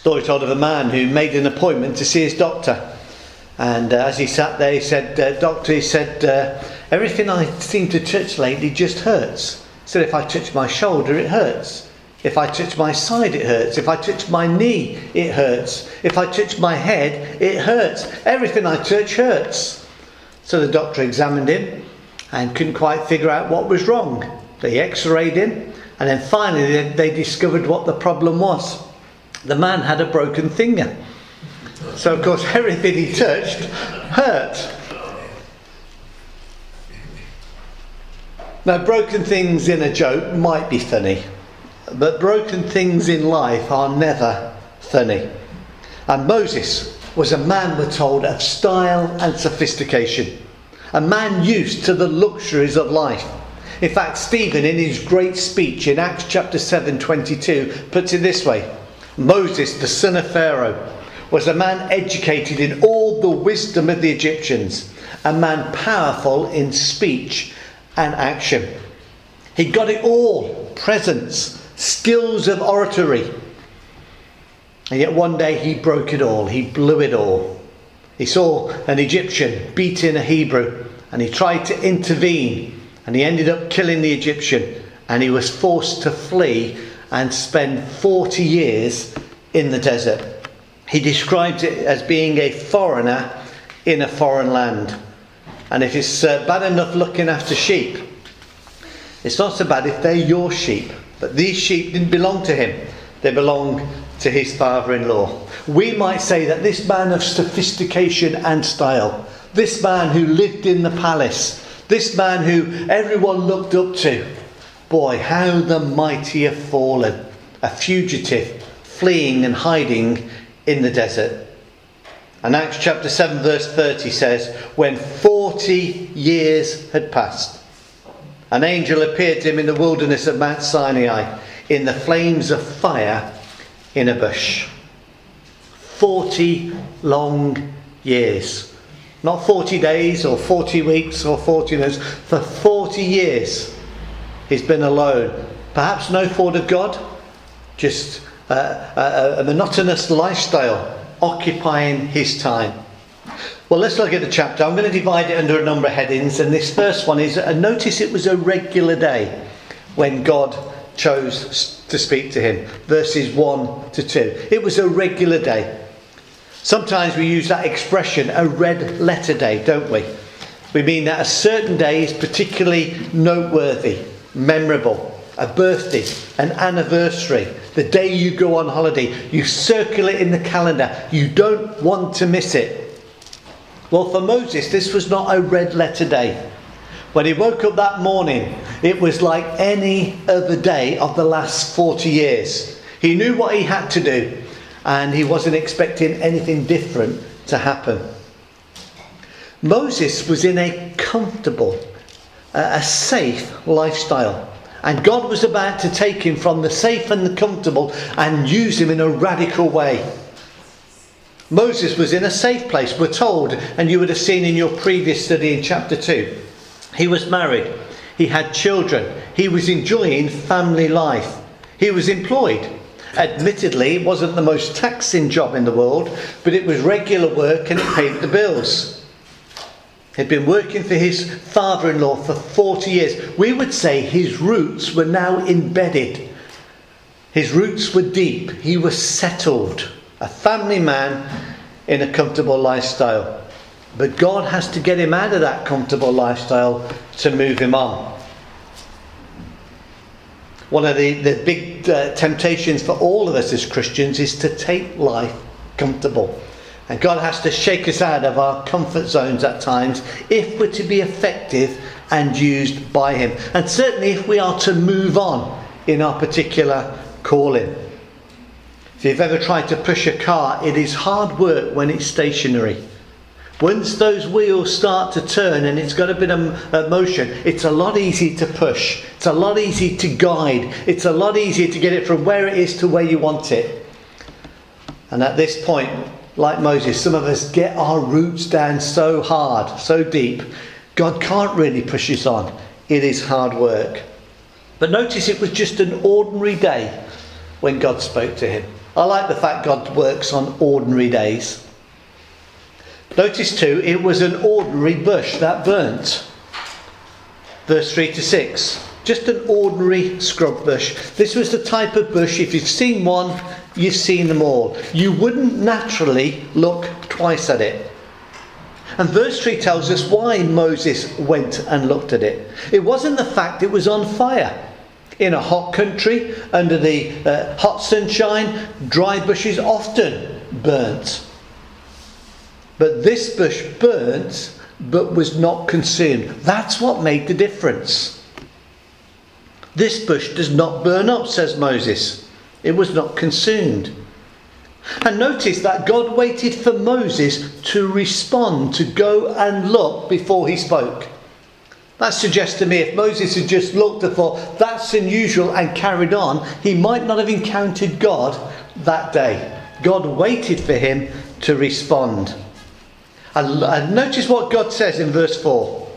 Story told of a man who made an appointment to see his doctor. And as he sat there, he said, doctor, he said, everything I seem to touch lately just hurts. He said, if I touch my shoulder, it hurts. If I touch my side, it hurts. If I touch my knee, it hurts. If I touch my head, it hurts. Everything I touch hurts. So the doctor examined him and couldn't quite figure out what was wrong. They x-rayed him, and then finally they discovered what the problem was. The man had a broken finger. So of course everything he touched hurt. Now, broken things in a joke might be funny, but broken things in life are never funny. And Moses was a man, we're told, of style and sophistication. A man used to the luxuries of life. In fact, Stephen, in his great speech in Acts chapter 7:22, puts it this way. Moses, the son of Pharaoh, was a man educated in all the wisdom of the Egyptians, a man powerful in speech and action. He got it all: presence, skills of oratory. And yet one day he broke it all. He blew it all. He saw an Egyptian beating a Hebrew, and he tried to intervene, and he ended up killing the Egyptian, and he was forced to flee and spend 40 years in the desert. He describes it as being a foreigner in a foreign land. And if it's bad enough looking after sheep, it's not so bad if they're your sheep. But these sheep didn't belong to him. They belonged to his father-in-law. We might say that this man of sophistication and style, this man who lived in the palace, this man who everyone looked up to, boy, how the mighty have fallen. A fugitive, fleeing and hiding in the desert. And Acts chapter 7 verse 30 says, when 40 years had passed, an angel appeared to him in the wilderness of Mount Sinai, in the flames of fire in a bush. 40 long years. Not 40 days or 40 weeks or 40 months. For 40 years he's been alone. Perhaps no thought of God, just a monotonous lifestyle occupying his time. Well, let's look at the chapter. I'm going to divide it under a number of headings, and this first one is, notice it was a regular day when God chose to speak to him. Verses 1 to 2. It was a regular day. Sometimes we use that expression, a red letter day, don't we? We mean that a certain day is particularly noteworthy, memorable. A birthday, an anniversary, the day you go on holiday. You circle it in the calendar. You don't want to miss it. Well, for Moses, this was not a red letter day. When he woke up that morning, it was like any other day of the last 40 years. He knew what he had to do, and he wasn't expecting anything different to happen. Moses was in a comfortable, a safe lifestyle. And God was about to take him from the safe and the comfortable and use him in a radical way. Moses was in a safe place, we're told, and you would have seen in your previous study in chapter 2. He was married. He had children. He was enjoying family life. He was employed. Admittedly, it wasn't the most taxing job in the world, but it was regular work and it paid the bills. He'd been working for his father-in-law for 40 years. We would say his roots were now embedded. His roots were deep. He was settled. A family man in a comfortable lifestyle. But God has to get him out of that comfortable lifestyle to move him on. One of the big temptations for all of us as Christians is to take life comfortable. And God has to shake us out of our comfort zones at times if we're to be effective and used by him. And certainly if we are to move on in our particular calling. If you've ever tried to push a car, it is hard work when it's stationary. Once those wheels start to turn and it's got a bit of motion, it's a lot easier to push. It's a lot easier to guide. It's a lot easier to get it from where it is to where you want it. And at this point, like Moses, some of us get our roots down so hard, so deep, God can't really push us on. It is hard work. But notice it was just an ordinary day when God spoke to him. I like the fact God works on ordinary days. Notice too, it was an ordinary bush that burnt. Verse 3 to 6. Just an ordinary scrub bush. This was the type of bush, if you've seen one, you've seen them all. You wouldn't naturally look twice at it. And verse 3 tells us why Moses went and looked at it. It wasn't the fact it was on fire. In a hot country, under the hot sunshine, dry bushes often burnt. But this bush burnt, but was not consumed. That's what made the difference. This bush does not burn up, says Moses. It was not consumed. And notice that God waited for Moses to respond, to go and look before he spoke. That suggests to me if Moses had just looked and thought, that's unusual, and carried on, he might not have encountered God that day. God waited for him to respond. And notice what God says in verse 4.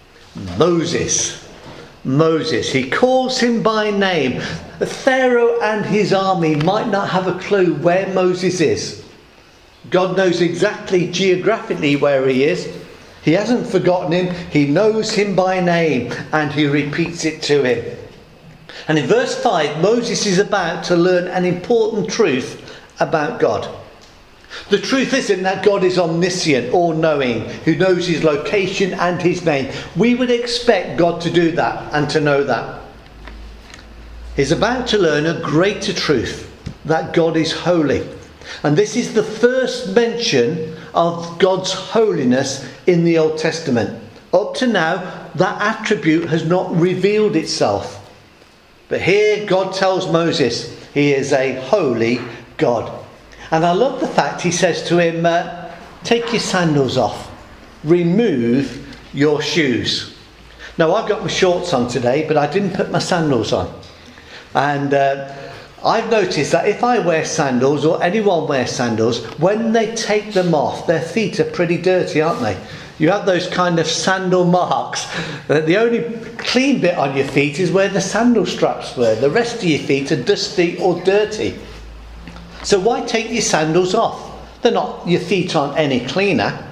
Moses, he calls him by name. Pharaoh and his army might not have a clue where Moses is. God knows exactly geographically where he is. He hasn't forgotten him. He knows him by name, and he repeats it to him. And in verse 5, Moses is about to learn an important truth about God. The truth isn't that God is omniscient, all-knowing, who knows his location and his name. We would expect God to do that and to know that. He's about to learn a greater truth, that God is holy. And this is the first mention of God's holiness in the Old Testament. Up to now, that attribute has not revealed itself. But here God tells Moses he is a holy God. And I love the fact he says to him, take your sandals off. Remove your shoes. Now, I've got my shorts on today, but I didn't put my sandals on. And I've noticed that if I wear sandals, or anyone wears sandals, when they take them off, their feet are pretty dirty, aren't they? You have those kind of sandal marks. The only clean bit on your feet is where the sandal straps were. The rest of your feet are dusty or dirty. So why take your sandals off? Your feet aren't any cleaner.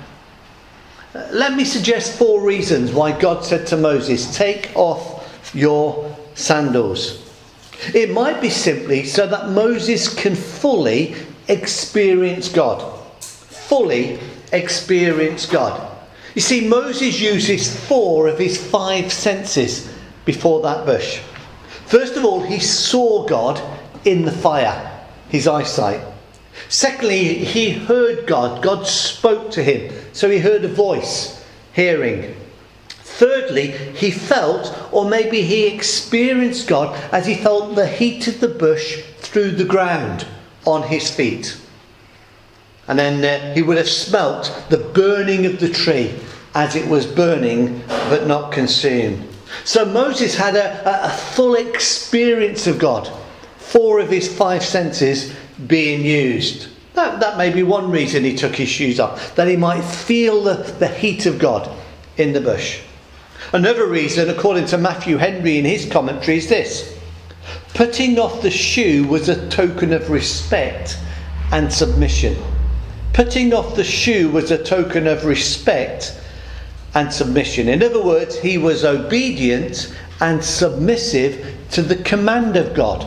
Let me suggest 4 reasons why God said to Moses, take off your sandals. It might be simply so that Moses can fully experience God. Fully experience God. You see, Moses uses 4 of his 5 senses before that bush. First of all, he saw God in the fire. His eyesight. Secondly, he heard God. God spoke to him. So he heard a voice, hearing. Thirdly, he felt, or maybe he experienced God as he felt the heat of the bush through the ground on his feet. And then he would have smelt the burning of the tree as it was burning but not consumed. So Moses had a full experience of God. 4 of his 5 senses being used. That may be one reason he took his shoes off, that he might feel the heat of God in the bush. Another reason, according to Matthew Henry in his commentary, is this. Putting off the shoe was a token of respect and submission. Putting off the shoe was a token of respect and submission. In other words, he was obedient and submissive to the command of God.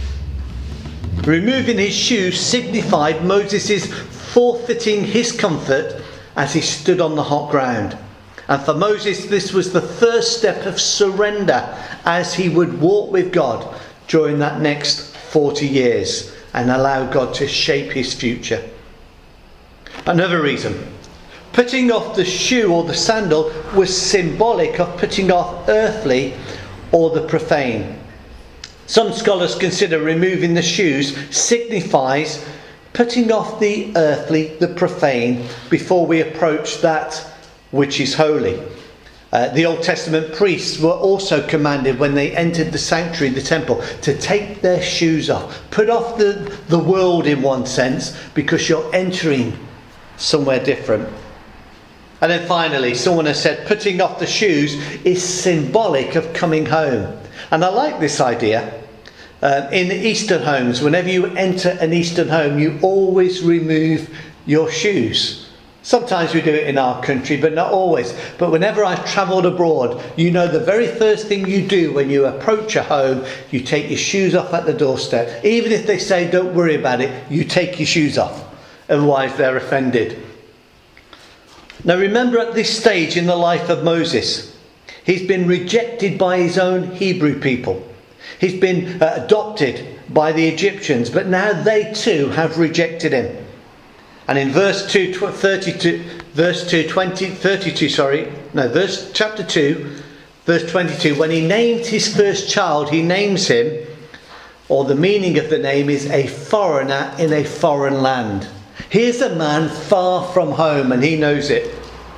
Removing his shoes signified Moses' forfeiting his comfort as he stood on the hot ground. And for Moses, this was the first step of surrender as he would walk with God during that next 40 years and allow God to shape his future. Another reason, putting off the shoe or the sandal was symbolic of putting off earthly or the profane. Some scholars consider removing the shoes signifies putting off the earthly, the profane, before we approach that which is holy. The Old Testament priests were also commanded when they entered the sanctuary, the temple, to take their shoes off. Put off the world in one sense, because you're entering somewhere different. And then finally, someone has said putting off the shoes is symbolic of coming home. And I like this idea. In Eastern homes, whenever you enter an Eastern home, you always remove your shoes. Sometimes we do it in our country, but not always. But whenever I've travelled abroad, you know the very first thing you do when you approach a home, you take your shoes off at the doorstep. Even if they say don't worry about it, you take your shoes off. Otherwise they're offended. Now remember, at this stage in the life of Moses, he's been rejected by his own Hebrew people. He's been adopted by the Egyptians, but now they too have rejected him. And in verse chapter 2, verse 22, when he named his first child, he names him, or the meaning of the name is a foreigner in a foreign land. Here's a man far from home, and he knows it.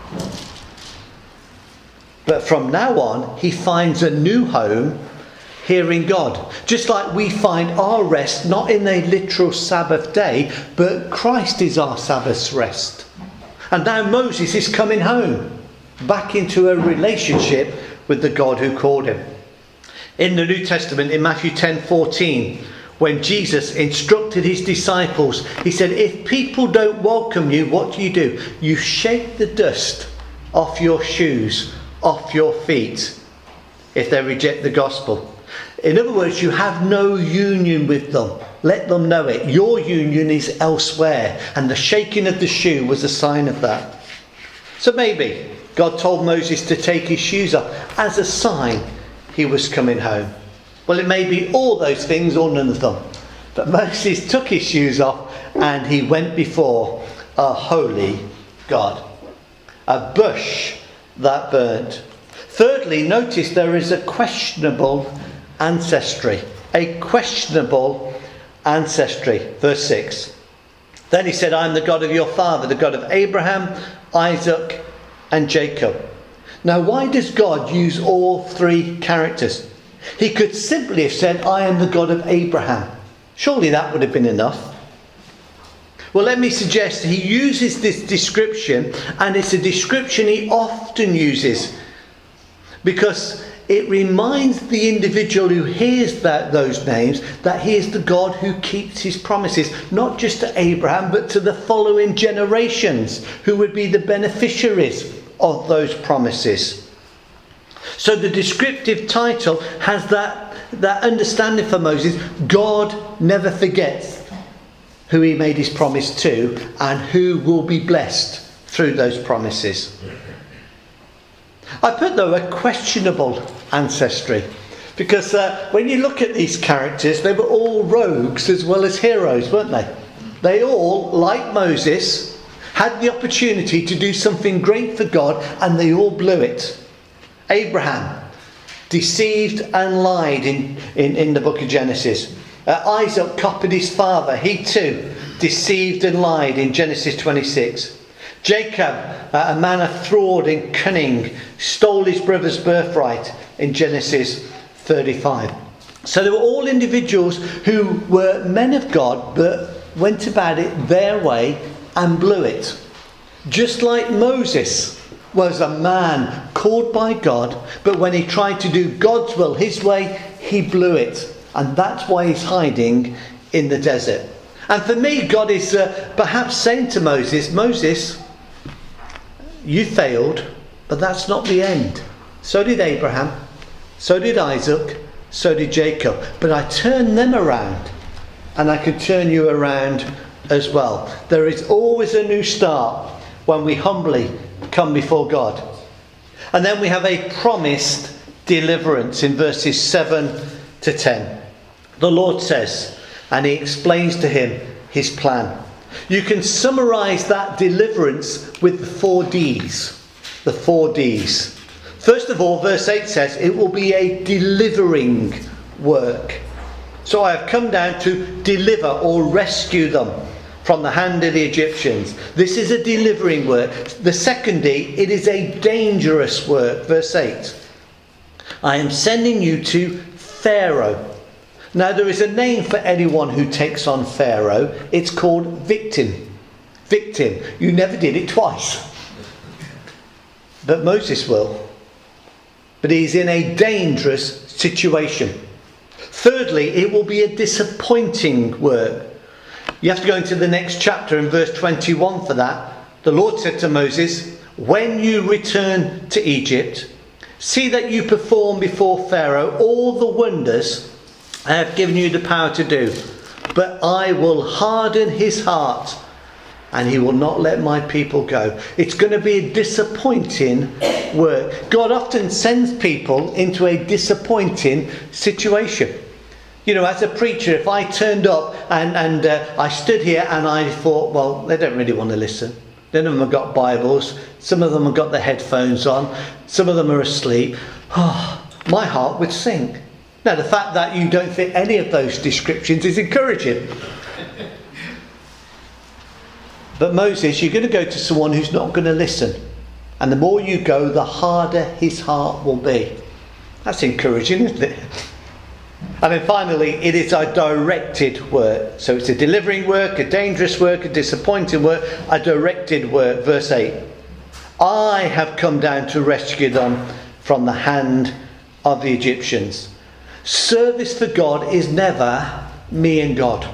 But from now on, he finds a new home here in God. Just like we find our rest not in a literal Sabbath day, but Christ is our Sabbath's rest. And now Moses is coming home, back into a relationship with the God who called him. In the New Testament, in Matthew 10:14, when Jesus instructed his disciples, he said, if people don't welcome you, what do? You shake the dust off your shoes, off your feet, if they reject the gospel. In other words, you have no union with them. Let them know it. Your union is elsewhere. And the shaking of the shoe was a sign of that. So maybe God told Moses to take his shoes off as a sign he was coming home. Well, it may be all those things or none of them. But Moses took his shoes off and he went before a holy God. A bush that burnt. Thirdly, notice there is a questionable ancestry. A questionable ancestry. Verse 6. Then he said, I am the God of your father, the God of Abraham, Isaac and Jacob. Now, why does God use all three characters? He could simply have said, I am the God of Abraham. Surely that would have been enough. Well, let me suggest he uses this description, and it's a description he often uses because it reminds the individual who hears those names that he is the God who keeps his promises, not just to Abraham, but to the following generations who would be the beneficiaries of those promises. So the descriptive title has that understanding for Moses. God never forgets who he made his promise to and who will be blessed through those promises. I put, though, a questionable ancestry because when you look at these characters, they were all rogues as well as heroes, weren't they? They all, like Moses, had the opportunity to do something great for God and they all blew it. Abraham deceived and lied in the book of Genesis. Isaac copied his father. He too deceived and lied in Genesis 26. Jacob, a man of fraud and cunning, stole his brother's birthright in Genesis 35. So they were all individuals who were men of God but went about it their way and blew it. Just like Moses was a man called by God, but when he tried to do God's will his way, he blew it. And that's why he's hiding in the desert. And for me, God is perhaps saying to Moses, Moses, you failed, but that's not the end. So did Abraham, so did Isaac, so did Jacob. But I turned them around, and I could turn you around as well. There is always a new start when we humbly come before God. And then we have a promised deliverance in verses 7 to 10. The Lord says, and he explains to him his plan. You can summarise that deliverance with the 4 Ds. The 4 Ds. First of all, verse 8 says, it will be a delivering work. So I have come down to deliver or rescue them from the hand of the Egyptians. This is a delivering work. The second D, it is a dangerous work. Verse 8. I am sending you to Pharaoh. Now there is a name for anyone who takes on Pharaoh. It's called victim. Victim. You never did it twice. But Moses will. But he's in a dangerous situation. Thirdly, it will be a disappointing work. You have to go into the next chapter in verse 21 for that. The Lord said to Moses, "When you return to Egypt, see that you perform before Pharaoh all the wonders I have given you the power to do. But I will harden his heart, and he will not let my people go." It's going to be a disappointing work. God often sends people into a disappointing situation. You know, as a preacher, if I turned up and I stood here and I thought, well, they don't really want to listen. None of them have got Bibles. Some of them have got the headphones on. Some of them are asleep. Oh, my heart would sink. Now, the fact that you don't fit any of those descriptions is encouraging. But Moses, you're going to go to someone who's not going to listen. And the more you go, the harder his heart will be. That's encouraging, isn't it? And then finally, it is a directed work. So it's a delivering work, a dangerous work, a disappointing work, a directed work. Verse 8. I have come down to rescue them from the hand of the Egyptians. Service for God is never me and God.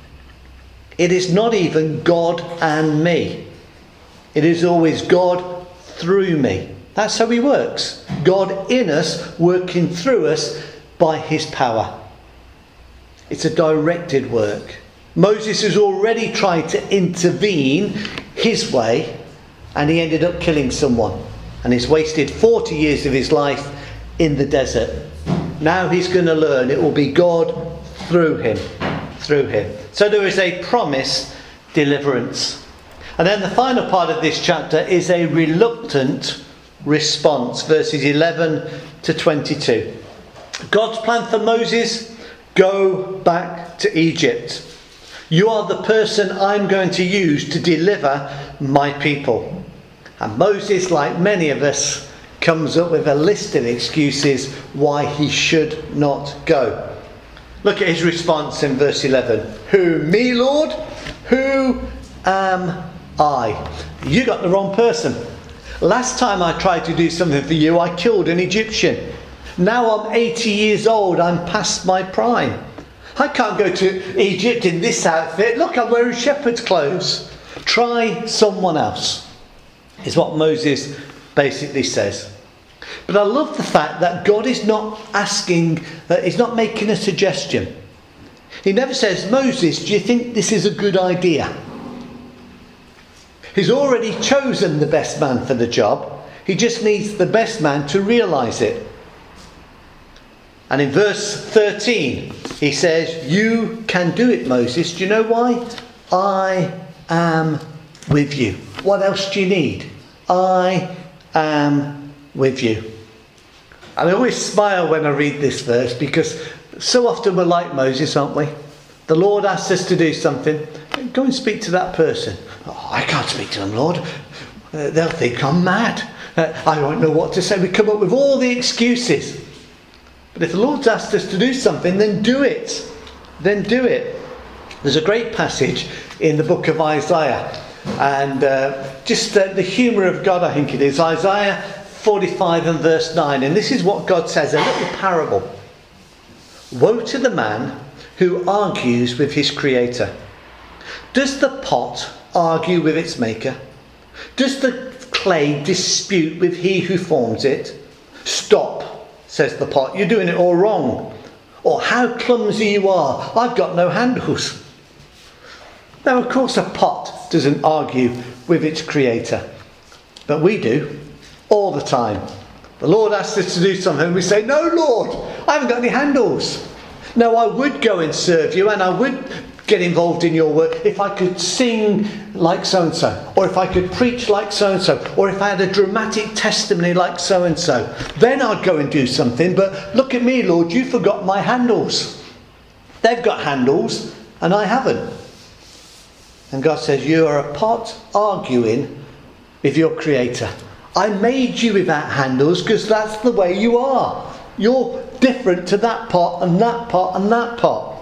It is not even God and me. It is always God through me. That's how he works. God in us, working through us by his power. It's a directed work. Moses has already tried to intervene his way, and he ended up killing someone. And he's wasted 40 years of his life in the desert. Now he's going to learn it will be God through him. Through him. So there is a promised deliverance. And then the final part of this chapter is a reluctant response. Verses 11 to 22. God's plan for Moses: go back to Egypt. You are the person I'm going to use to deliver my people. And Moses, like many of us, comes up with a list of excuses why he should not go. Look at his response in verse 11. Who, me, Lord? Who am I? You got the wrong person. Last time I tried to do something for you, I killed an Egyptian. Now I'm 80 years old. I'm past my prime. I can't go to Egypt in this outfit. Look, I'm wearing shepherd's clothes. Try someone else, is what Moses basically says. But I love the fact that God is not asking, he's not making a suggestion. He never says, Moses, do you think this is a good idea? He's already chosen the best man for the job. He just needs the best man to realise it. And in verse 13, he says, you can do it, Moses. Do you know why? I am with you. What else do you need? I am with you. And I always smile when I read this verse, because so often we're like Moses, aren't we? The Lord asks us to do something. Go and speak to that person. Oh, I can't speak to them, Lord. They'll think I'm mad. I won't know what to say. We come up with all the excuses. But if the Lord's asked us to do something, then do it. Then do it. There's a great passage in the book of Isaiah. And just the humour of God, I think it is. Isaiah 45 and verse 9. And this is what God says, a little parable. Woe to the man who argues with his creator. Does the pot argue with its maker? Does the clay dispute with he who forms it? Stop, says the pot. You're doing it all wrong. Or how clumsy you are. I've got no handles. Now, of course, a pot doesn't argue with its creator. But we do. All the time. The Lord asks us to do something and we say, no, Lord, I haven't got any handles. No, I would go and serve you and I would get involved in your work if I could sing like so-and-so, or if I could preach like so-and-so, or if I had a dramatic testimony like so-and-so. Then I'd go and do something. But look at me, Lord, you forgot my handles. They've got handles and I haven't. And God says, you are a pot arguing with your creator. I made you without handles because that's the way you are. You're different to that pot and that pot and that pot.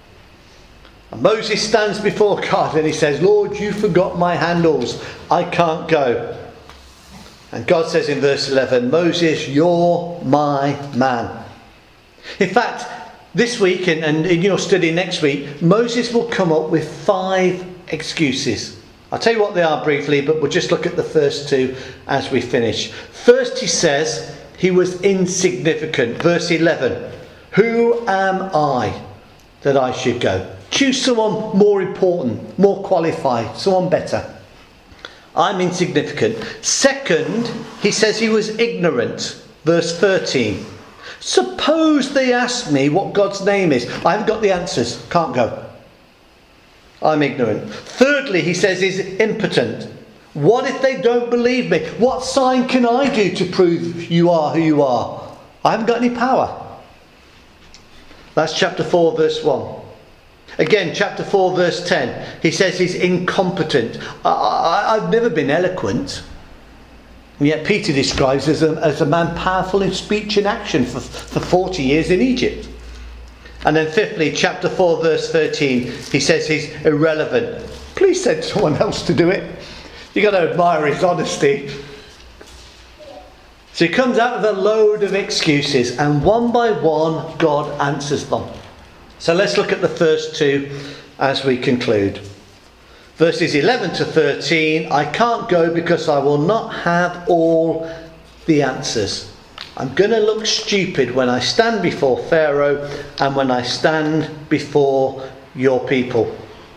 And Moses stands before God and he says, Lord, you forgot my handles. I can't go. And God says in verse 11, Moses, you're my man. In fact, This week and in your study next week, Moses will come up with 5 excuses. I'll tell you what they are briefly, but we'll just look at the first 2 as we finish. First, he says he was insignificant. Verse 11, who am I that I should go? Choose someone more important, more qualified, someone better. I'm insignificant. Second, he says he was ignorant. Verse 13. Suppose they ask me what God's name is. I haven't got the answers. Can't go. I'm ignorant. Thirdly, he says he's impotent. What if they don't believe me? What sign can I do to prove you are who you are? I haven't got any power. That's chapter 4, verse 1. Again, chapter 4, verse 10. He says he's incompetent. I've never been eloquent. And yet Peter describes as a man powerful in speech and action for 40 years in Egypt. And then fifthly, chapter 4, verse 13, he says he's irrelevant. Please send someone else to do it. You've got to admire his honesty. So he comes out with a load of excuses, and one by one, God answers them. So let's look at the first 2 as we conclude. Verses 11 to 13, I can't go because I will not have all the answers. I'm going to look stupid when I stand before Pharaoh and when I stand before your people.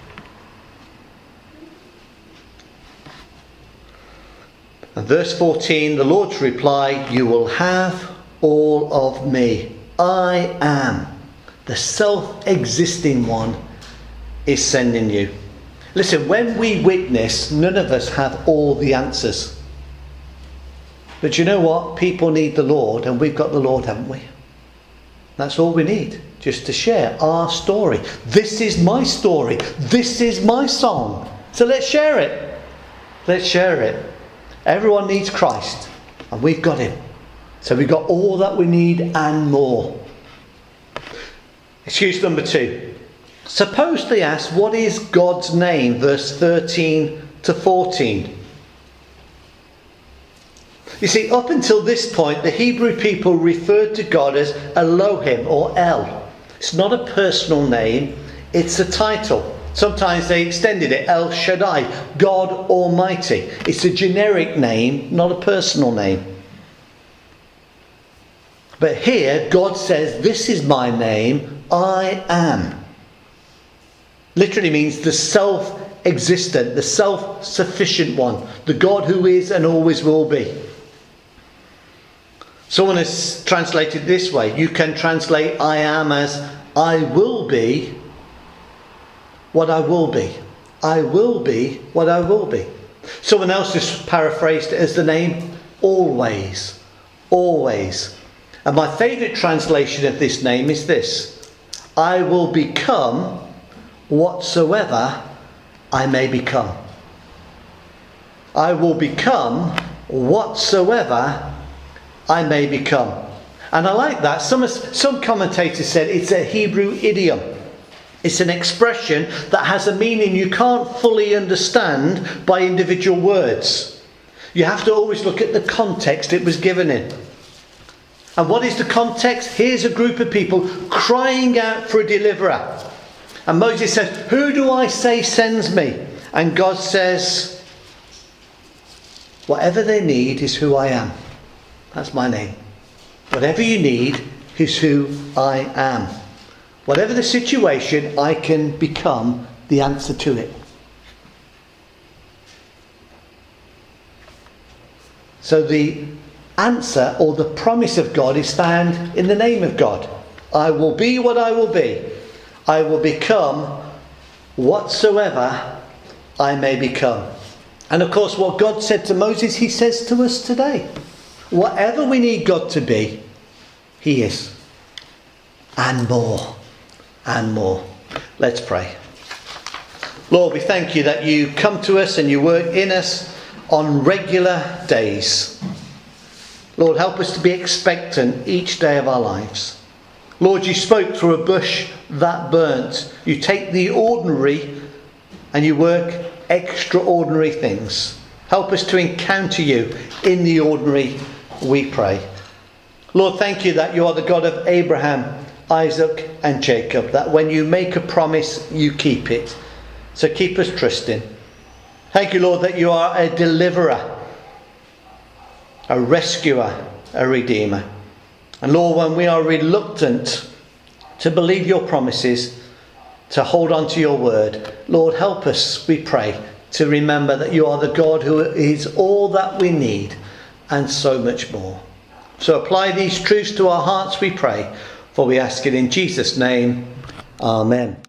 And verse 14, the Lord's reply, you will have all of me. I am the self-existing one is sending you. Listen, when we witness, none of us have all the answers. But you know what? People need the Lord, and we've got the Lord, haven't we? That's all we need, just to share our story. This is my story. This is my song. So let's share it. Let's share it. Everyone needs Christ, and we've got him. So we've got all that we need and more. Excuse number 2. Suppose they ask, what is God's name? Verse 13 to 14. You see, up until this point, the Hebrew people referred to God as Elohim or El. It's not a personal name, it's a title. Sometimes they extended it, El Shaddai, God Almighty. It's a generic name, not a personal name. But here, God says, this is my name, I am. Literally means the self-existent, the self-sufficient one, the God who is and always will be. Someone has translated this way. You can translate I am as I will be what I will be. I will be what I will be. Someone else has paraphrased it as the name always. Always. And my favourite translation of this name is this. I will become whatsoever I may become. I will become whatsoever I may become. And I like that. Some commentators said it's a Hebrew idiom. It's an expression that has a meaning you can't fully understand by individual words. You have to always look at the context it was given in. And what is the context? Here's a group of people crying out for a deliverer. And Moses says, who do I say sends me? And God says, whatever they need is who I am. That's my name. Whatever you need is who I am. Whatever the situation, I can become the answer to it. So the answer or the promise of God is found in the name of God. I will be what I will be. I will become whatsoever I may become. And of course, what God said to Moses, he says to us today. Whatever we need God to be, he is. And more. And more. Let's pray. Lord, we thank you that you come to us and you work in us on regular days. Lord, help us to be expectant each day of our lives. Lord, you spoke through a bush that burnt. You take the ordinary and you work extraordinary things. Help us to encounter you in the ordinary, we pray. Lord, thank you that you are the God of Abraham, Isaac and Jacob, that when you make a promise, you keep it. So keep us trusting. Thank you, Lord, that you are a deliverer, a rescuer, a redeemer. And Lord, when we are reluctant to believe your promises, to hold on to your word, Lord, help us, we pray, to remember that you are the God who is all that we need and so much more. So apply these truths to our hearts, we pray, for we ask it in Jesus' name. Amen.